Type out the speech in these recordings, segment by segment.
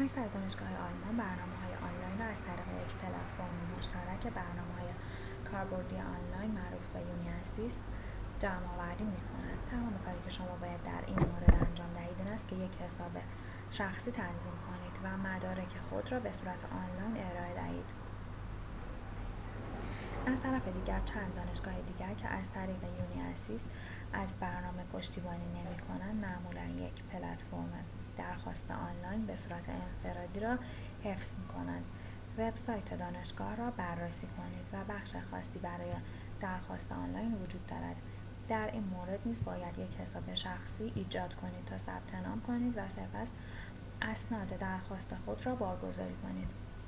اکثر دانشگاه‌های آلمان برنامه‌های آنلاین را از طریق یک پلتفرم مشترک برنامه‌های کاربردی آنلاین معروف به یونیاسیست جمع‌آوری می‌کنند. تمام کاری که شما باید در این مورد انجام دهید این است که یک حساب شخصی تنظیم کنید و مدارک خود را به صورت آنلاین ارائه دهید. از طرف دیگر چند دانشگاه دیگر که از طریق یونیاسیست از برنامه پشتیبانی نمی‌کنند معمولاً یک پلتفرم درخواست آنلاین به صورت انفرادی را حفظ می‌کنند. وبسایت دانشگاه را بررسی کنید و بخش خاصی برای درخواست آنلاین وجود دارد. در این مورد نیز باید یک حساب شخصی ایجاد کنید تا ثبت نام کنید و سپس اسناد درخواست خود را بارگذاری کنید.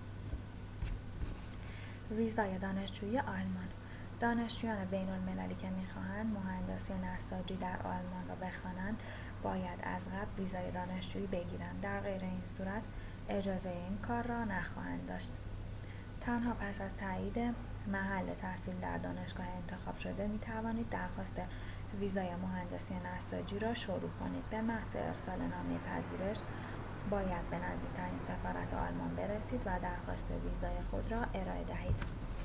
ویزای دانشجویی آلمان. دانشجویان بین‌المللی که می‌خواهند مهندسی نساجی در آلمان را بخوانند باید از قبل ویزای دانشجویی بگیرند. در غیر این صورت اجازه این کار را نخواهند داشت. تنها پس از تایید محل تحصیل در دانشگاه انتخاب شده می‌توانید درخواست ویزای مهندسی نساجی را شروع کنید. به محض ارسال نامه پذیرش باید به نزدیکترین سفارت آلمان برسید و درخواست ویزای خود را ارائه دهید.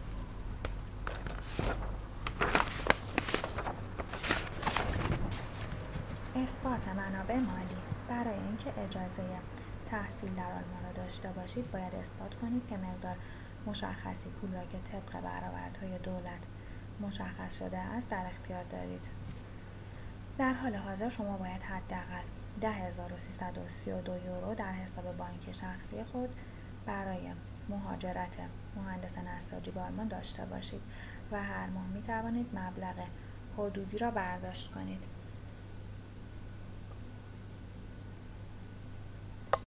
اثبات منابع مالی. برای اینکه اجازه تحصیل در آلمان را داشته باشید باید اثبات کنید که مقدار مشخصی پول را که طبق برآوردهای دولت مشخص شده است در اختیار دارید. در حال حاضر شما باید حداقل 10,332 یورو در حساب بانکی شخصی خود برای مهاجرت مهندس نساجی به آلمان داشته باشید و هر ماه می توانید مبلغ حدودی را برداشت کنید.